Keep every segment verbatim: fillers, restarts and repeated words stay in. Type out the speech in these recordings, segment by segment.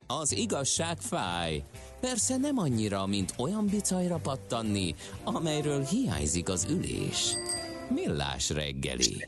Az igazság fáj. Persze nem annyira, mint olyan bicajra pattanni, amelyről hiányzik az ülés. Millás reggeli.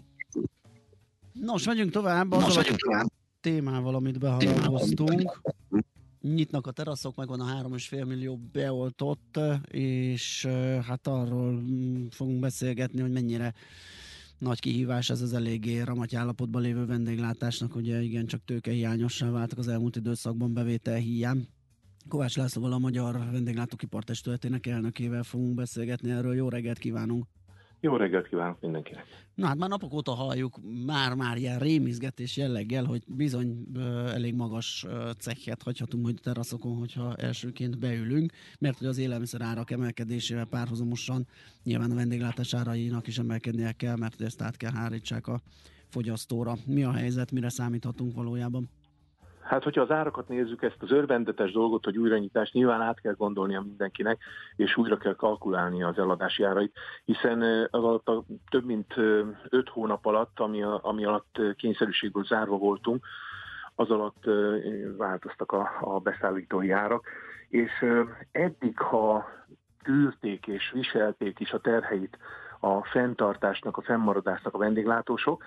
Nos, megyünk tovább azzal a témával, amit beharangoztunk. Nyitnak a teraszok, megvan a három és fél millió beoltott, és hát arról fogunk beszélgetni, hogy mennyire nagy kihívás ez az eléggé ramaty állapotban lévő vendéglátásnak, ugye igen, csak tőkehiányossá váltak az elmúlt időszakban bevétel hiány. Kovács Lászlóval, a Magyar Vendéglátóipar-testületének elnökével fogunk beszélgetni erről. Jó reggelt kívánunk! Jó reggelt kívánok mindenkinek! Na hát már napok óta halljuk már-már ilyen rémizgetés jelleggel, hogy bizony ö, elég magas ö, cekket hagyhatunk majd teraszokon, hogyha elsőként beülünk, mert hogy az élelmiszer árak emelkedésével párhuzamosan nyilván a vendéglátás árainak is emelkednie kell, mert hogy ezt át kell hárítsák a fogyasztóra. Mi a helyzet, mire számíthatunk valójában? Hát, hogyha az árakat nézzük, ezt az örvendetes dolgot, hogy újranyitást nyilván át kell gondolnia mindenkinek, és újra kell kalkulálni az eladási árait, hiszen az alatt a több mint öt hónap alatt, ami, a, ami alatt kényszerűségből zárva voltunk, az alatt változtak a, a beszállítói árak, és eddig, ha tűrték és viselték is a terheit a fenntartásnak, a fennmaradásnak a vendéglátósok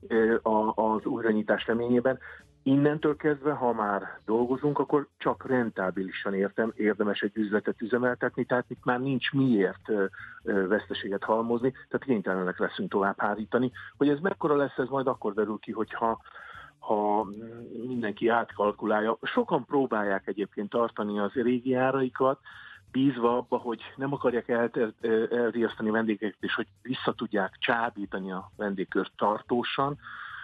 az újranyitás reményében, innentől kezdve, ha már dolgozunk, akkor csak rentábilisan értem, érdemes egy üzletet üzemeltetni, tehát itt már nincs miért veszteséget halmozni, tehát kénytelenek leszünk tovább hárítani. Hogy ez mekkora lesz, ez majd akkor derül ki, hogyha ha mindenki átkalkulálja. Sokan próbálják egyébként tartani az régi áraikat, bízva abba, hogy nem akarják elriasztani vendégeket, és hogy vissza tudják csábítani a vendégkört tartósan.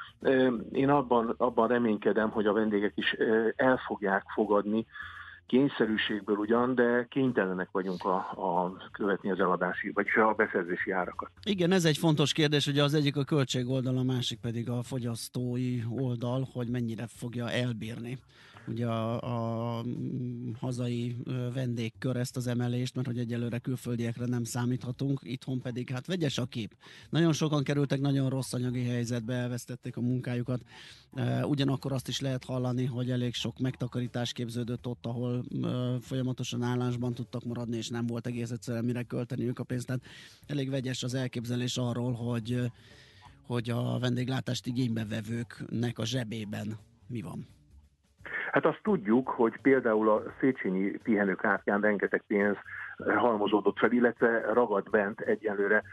Én abban, abban reménykedem, hogy a vendégek is el fogják fogadni, kényszerűségből ugyan, de kénytelenek vagyunk a, a követni az eladási, vagy a beszerzési árakat. Igen, ez egy fontos kérdés, ugye az egyik a költség oldal, a másik pedig a fogyasztói oldal, hogy mennyire fogja elbírni ugye a, a hazai vendégkör ezt az emelést, mert hogy egyelőre külföldiekre nem számíthatunk, itthon pedig hát vegyes a kép. Nagyon sokan kerültek nagyon rossz anyagi helyzetbe, elvesztették a munkájukat. Ugyanakkor azt is lehet hallani, hogy elég sok megtakarítás képződött ott, ahol folyamatosan állásban tudtak maradni, és nem volt egész egyszerűen mire költeniük a pénzt. Tehát elég vegyes az elképzelés arról, hogy, hogy a vendéglátást igénybe vevőknek a zsebében mi van. Hát azt tudjuk, hogy például a Széchenyi pihenőkártyán rengeteg pénz halmozódott fel, illetve ragadt bent egyelőre,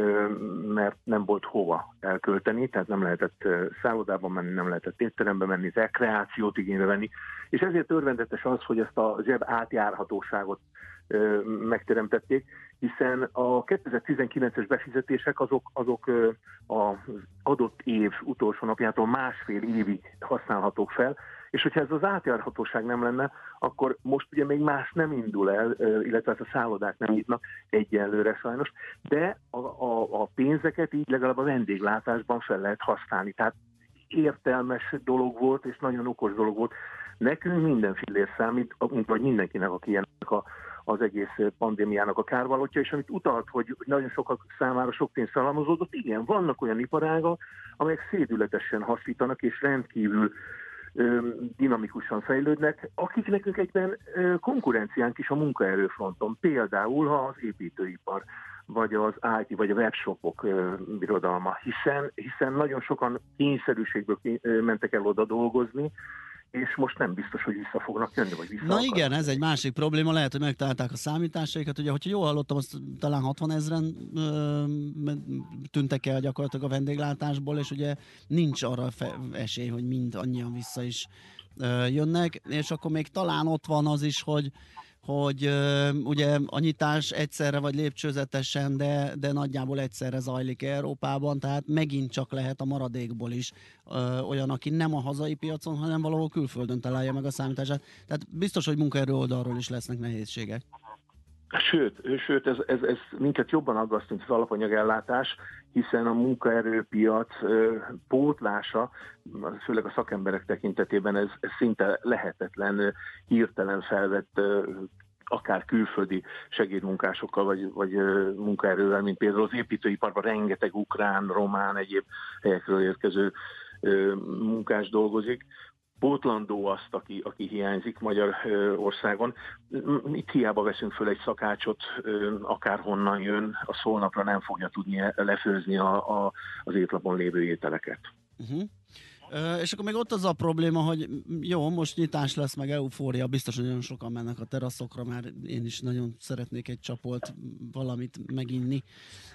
mert nem volt hova elkölteni, tehát nem lehetett szállodában menni, nem lehetett étterembe menni, rekreációt igénybe venni, és ezért örvendetes az, hogy ezt a zseb átjárhatóságot megteremtették, hiszen a kétezer-tizenkilences befizetések azok, azok az adott év utolsó napjától másfél évig használhatók fel, és hogyha ez az átjárhatóság nem lenne, akkor most ugye még más nem indul el, illetve a szállodák nem nyitnak egyelőre sajnos, de a, a, a pénzeket így legalább a vendéglátásban fel lehet használni. Tehát értelmes dolog volt, és nagyon okos dolog volt. Nekünk minden fillér számít, mint vagy mindenkinek, aki ennek a, az egész pandémiának a kárvalótja, és amit utalt, hogy nagyon sokak számára sok pénz halmozódott, igen, vannak olyan iparágak, amelyek szédületesen hasítanak, és rendkívül dinamikusan fejlődnek, akik nekünk egyben konkurenciánk is a munkaerőfronton, például ha az építőipar, vagy az i té, vagy a webshopok birodalma, hiszen, hiszen nagyon sokan kényszerűségből mentek el oda dolgozni, és most nem biztos, hogy vissza fognak jönni, vagy vissza Na akarnak. Igen, ez egy másik probléma, lehet, hogy megtalálták a számításaikat, ugye, hogyha jól hallottam, azt talán hatvanezren ö, tűntek el gyakorlatilag a vendéglátásból, és ugye nincs arra fe- esély, hogy mind annyian vissza is ö, jönnek, és akkor még talán ott van az is, hogy hogy uh, ugye a nyitás egyszerre vagy lépcsőzetesen, de, de nagyjából egyszerre zajlik Európában, tehát megint csak lehet a maradékból is uh, olyan, aki nem a hazai piacon, hanem valahol külföldön találja meg a számítását. Tehát biztos, hogy munkaerő oldalról is lesznek nehézségek. Sőt, sőt ez, ez, ez minket jobban aggaszt, mint az alapanyagellátás, hiszen a munkaerőpiac ö, pótlása, főleg a szakemberek tekintetében ez, ez szinte lehetetlen, ö, hirtelen felvett ö, akár külföldi segédmunkásokkal, vagy, vagy ö, munkaerővel, mint például az építőiparban rengeteg ukrán, román, egyéb helyekről érkező ö, munkás dolgozik. pótlandó azt, aki, aki hiányzik Magyarországon. Itt hiába veszünk föl egy szakácsot, akárhonnan jön, a holnapra nem fogja tudni lefőzni a, a, az étlapon lévő ételeket. Uh-huh. Uh, és akkor még ott az a probléma, hogy jó, most nyitás lesz, meg eufória, biztos, hogy nagyon sokan mennek a teraszokra, már én is nagyon szeretnék egy csapolt valamit meginni.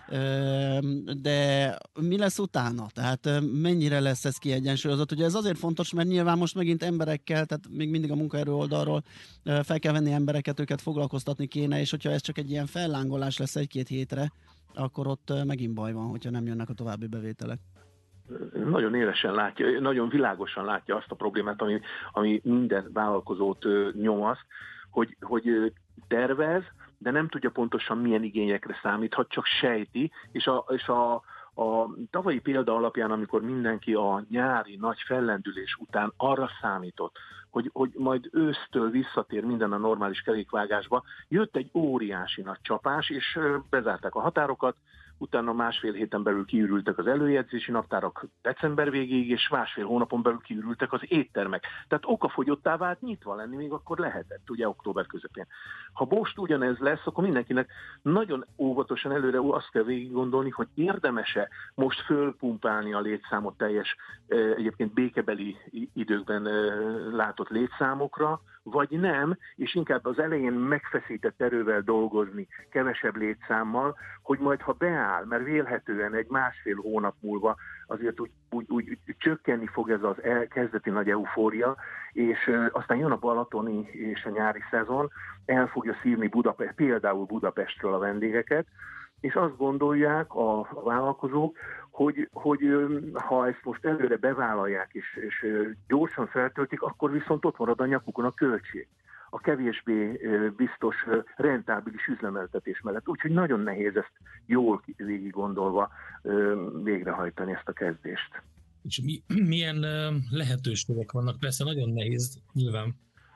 Uh, de mi lesz utána? Tehát uh, mennyire lesz ez kiegyensúlyozott? Ugye ez azért fontos, mert nyilván most megint emberekkel, tehát még mindig a munkaerő oldalról uh, fel kell venni embereket, őket foglalkoztatni kéne, és hogyha ez csak egy ilyen fellángolás lesz egy-két hétre, akkor ott uh, megint baj van, hogyha nem jönnek a további bevételek. Nagyon élesen látja, nagyon világosan látja azt a problémát, ami, ami minden vállalkozót nyomaszt, hogy, hogy tervez, de nem tudja pontosan milyen igényekre számíthat, csak sejti, és a, és a, a tavalyi példa alapján, amikor mindenki a nyári nagy fellendülés után arra számított, hogy, hogy majd ősztől visszatér minden a normális kerékvágásba, jött egy óriási nagy csapás, és bezárták a határokat, utána másfél héten belül kiürültek az előjegyzési naptárak december végéig, és másfél hónapon belül kiürültek az éttermek. Tehát okafogyottá vált nyitva lenni, még akkor lehetett, ugye október közepén. Ha most ugyanez lesz, akkor mindenkinek nagyon óvatosan előre azt kell végig gondolni, hogy érdemese most fölpumpálni a létszámot teljes, egyébként békebeli időkben látott létszámokra, vagy nem, és inkább az elején megfeszített erővel dolgozni, kevesebb létszámmal, hogy majd ha beáll, mert vélhetően egy másfél hónap múlva azért úgy, úgy, úgy, úgy csökkenni fog ez az el, kezdeti nagy eufória, és e, aztán jön a balatoni és a nyári szezon, el fogja szívni Budapest, például Budapestről a vendégeket, és azt gondolják a, a vállalkozók, hogy, hogy ha ezt most előre bevállalják és, és gyorsan feltöltik, akkor viszont ott marad a nyakukon a költség. A kevésbé biztos rentábilis üzlemeltetés mellett. Úgyhogy nagyon nehéz ezt jól végig gondolva végrehajtani ezt a kezdést. És mi, milyen lehetőségek vannak? Persze nagyon nehéz, nyilván.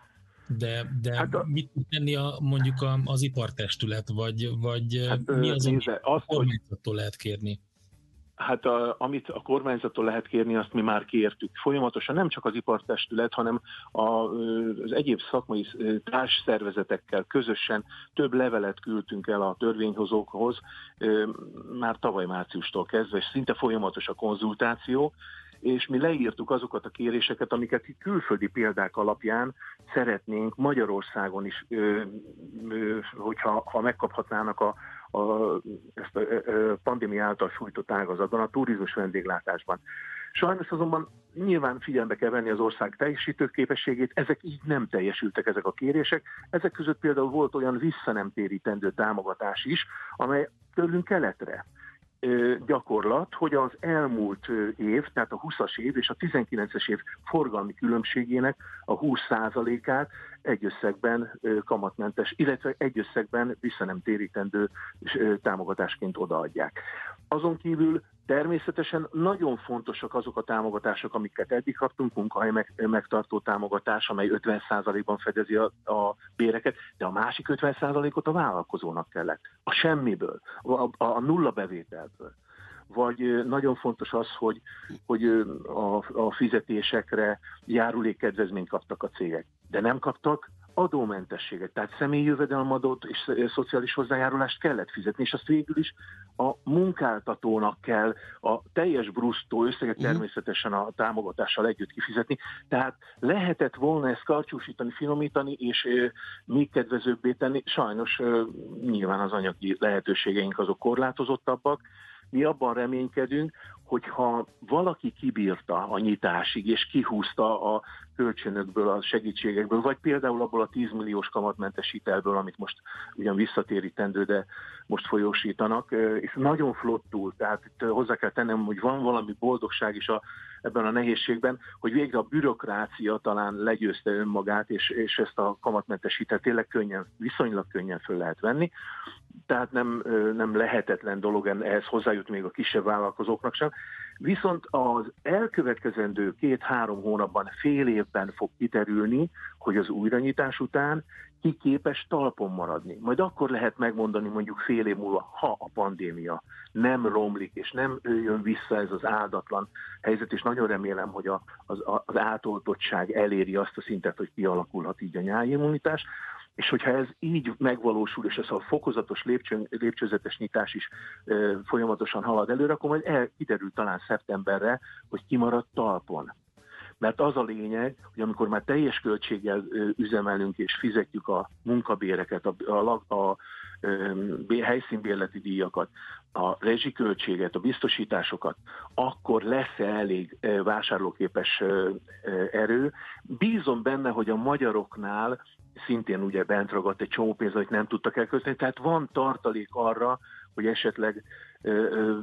De, de hát a, mit tud tenni a, mondjuk a, az ipartestület, vagy, vagy hát, mi az, amit a kormányzattól lehet kérni? Hát a, amit a kormányzattól lehet kérni, azt mi már kértük. Folyamatosan nem csak az ipartestület, hanem a, az egyéb szakmai társszervezetekkel közösen több levelet küldtünk el a törvényhozókhoz, már tavaly márciustól kezdve, és szinte folyamatos a konzultáció, és mi leírtuk azokat a kéréseket, amiket külföldi példák alapján szeretnénk Magyarországon is, ö, ö, hogyha ha megkaphatnának a, a, ezt a, a pandémia által sújtott ágazatban, a turizmus vendéglátásban. Sajnos azonban nyilván figyelembe kell venni az ország teljesítő képességét, ezek így nem teljesültek ezek a kérések. Ezek között például volt olyan visszanemtérítendő támogatás is, amely tőlünk keletre gyakorlat, hogy az elmúlt év, tehát a húszas év és a tizenkilences év forgalmi különbségének a húsz százalékát egy összegben kamatmentes, illetve egy összegben visszanemtérítendő támogatásként odaadják. Azon kívül természetesen nagyon fontosak azok a támogatások, amiket eddig kaptunk, munkahely megtartó támogatás, amely ötven százalékban fedezi a, a béreket, de a másik ötven százalékot a vállalkozónak kellett. A semmiből, a, a nulla bevételből. Vagy nagyon fontos az, hogy, hogy a, a fizetésekre járulékkedvezményt kaptak a cégek, de nem kaptak adómentességet, tehát személyi jövedelemadót és szociális hozzájárulást kellett fizetni, és azt végül is a munkáltatónak kell a teljes brusztó összeget természetesen a támogatással együtt kifizetni. Tehát lehetett volna ezt karcsúsítani, finomítani, és még kedvezőbbé tenni. Sajnos nyilván az anyagi lehetőségeink azok korlátozottabbak. Mi abban reménykedünk, hogyha valaki kibírta a nyitásig, és kihúzta a kölcsönökből, a segítségekből, vagy például abból a tíz milliós kamatmentes hitelből, amit most ugyan visszatérítendő, de most folyósítanak, és nagyon flottul, tehát itt hozzá kell tennem, hogy van valami boldogság is a, ebben a nehézségben, hogy végre a bürokrácia talán legyőzte önmagát, és, és ezt a kamatmentes hitelt tényleg könnyen, viszonylag könnyen föl lehet venni. Tehát nem, nem lehetetlen dolog ehhez hozzájutni még a kisebb vállalkozóknak sem. Viszont az elkövetkezendő két-három hónapban, fél évben fog kiterülni, hogy az újranyitás után ki képes talpon maradni. Majd akkor lehet megmondani mondjuk fél év múlva, ha a pandémia nem romlik, és nem jön vissza ez az áldatlan helyzet, és nagyon remélem, hogy a, az, az átoltottság eléri azt a szintet, hogy kialakulhat így a nyárimmunitás, és hogyha ez így megvalósul, és ez a fokozatos lépcső, lépcsőzetes nyitás is e, folyamatosan halad előre, akkor majd el, kiderül talán szeptemberre, hogy kimaradt talpon. Mert az a lényeg, hogy amikor már teljes költséggel üzemelünk és fizetjük a munkabéreket, a, a, a, a helyszínbérleti díjakat, a rezsiköltséget, a biztosításokat, akkor lesz-e elég vásárlóképes erő. Bízom benne, hogy a magyaroknál szintén ugye bent ragadt egy csomó pénz, hogy nem tudtak elkölteni, tehát van tartalék arra, hogy esetleg ö, ö,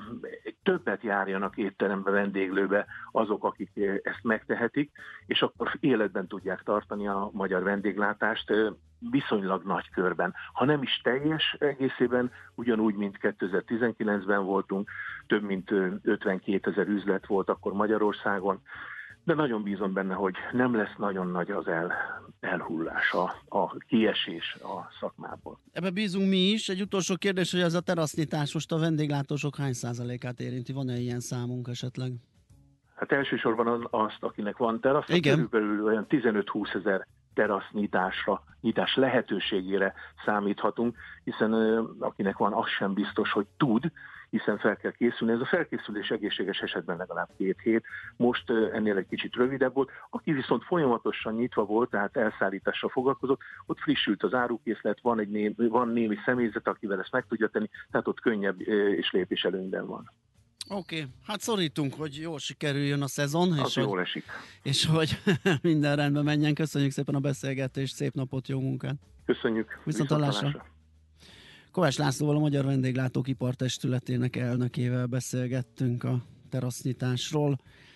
többet járjanak étterembe, vendéglőbe azok, akik ezt megtehetik, és akkor életben tudják tartani a magyar vendéglátást ö, viszonylag nagy körben. Ha nem is teljes egészében, ugyanúgy, mint kétezer-tizenkilencben voltunk, több mint ötvenkétezer üzlet volt akkor Magyarországon, de nagyon bízom benne, hogy nem lesz nagyon nagy az el, elhullás, a, a kiesés a szakmából. Ebbe bízunk mi is. Egy utolsó kérdés, hogy ez a terasznyitás most a vendéglátósok hány százalékát érinti? Van-e ilyen számunk esetleg? Hát elsősorban azt, akinek van terasz, körülbelül olyan tizenöt-húsz ezer terasznyitásra, nyitás lehetőségére számíthatunk, hiszen akinek van, az sem biztos, hogy tud, hiszen fel kell készülni. Ez a felkészülés egészséges esetben legalább két hét, most ennél egy kicsit rövidebb volt. Aki viszont folyamatosan nyitva volt, tehát elszállítással foglalkozott, ott frissült az árukészlet, van, egy némi, van némi személyzet, akivel ezt meg tudja tenni, tehát ott könnyebb és lépéselőnyben van. Oké, okay. Hát szorítunk, hogy jól sikerüljön a szezon, az és jól hogy, esik. és hogy minden rendben menjen. Köszönjük szépen a beszélgetést, szép napot, jó munkát! Köszönjük! Viszontlátásra! Kovács Lászlóval, a Magyar Vendéglátók Ipartestületének elnökével beszélgettünk a terasznyitásról.